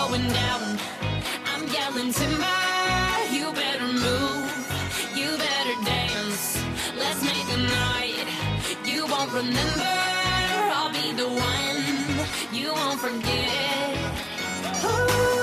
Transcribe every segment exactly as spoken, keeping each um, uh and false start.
going down. I'm yelling timber, you better move, you better dance. Let's make a night you won't remember. I'll be the one you won't forget. Ooh.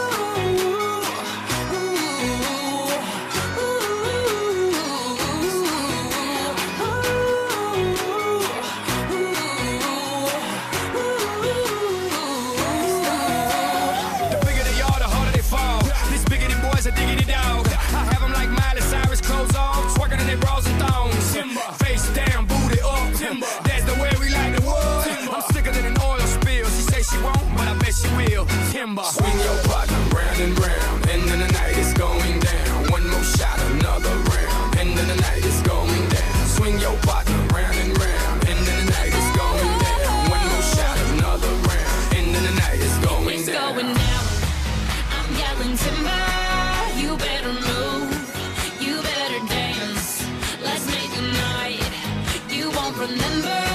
A diggity dog. I have them like Miley Cyrus, clothes off, twerking in their bras and thongs. Timber. Face down, booty up. Timber. That's the way we like the wood. Timber. I'm sicker than an oil spill. She say she won't, but I bet she will. Timber. Swing your partner round and round, and then the night is going down. One more shot, another round, and then the night is going down. Swing your partner round and round, and then the night is going down. One more shot, another round, and then the night is going it's down. Going down. I'm yelling timber. You better move, you better dance. Let's make a night you won't remember.